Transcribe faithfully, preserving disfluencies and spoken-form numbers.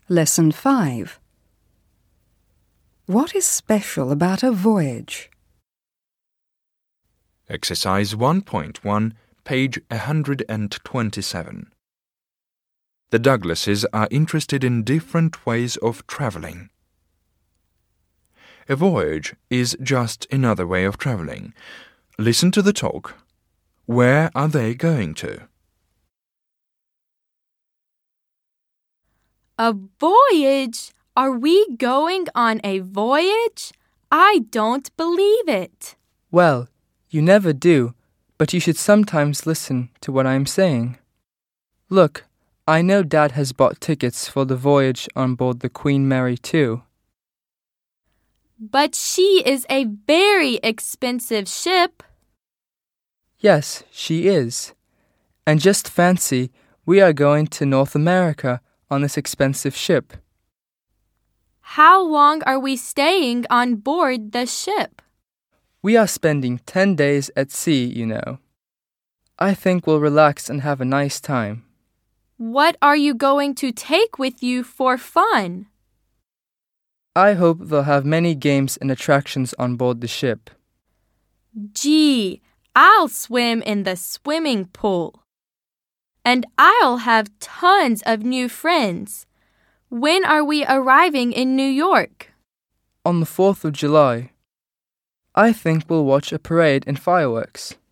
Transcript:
Lesson five. What is special about a voyage? Exercise one point one, page one hundred twenty-seven. The Douglases are interested in different ways of travelling. A voyage is just another way of travelling. Listen to the talk. Where are they going to? A voyage? Are we going on a voyage? I don't believe it. Well, you never do, but you should sometimes listen to what I am saying. Look, I know Dad has bought tickets for the voyage on board the Queen Mary too. But she is a very expensive ship. Yes, she is. And just fancy, we are going to North America on this expensive ship. How long are we staying on board the ship? We are spending ten days at sea, you know. I think we'll relax and have a nice time. What are you going to take with you for fun? I hope they'll have many games and attractions on board the ship. Gee, I'll swim in the swimming pool. And I'll have tons of new friends. When are we arriving in New York? On the fourth of July. I think we'll watch a parade and fireworks.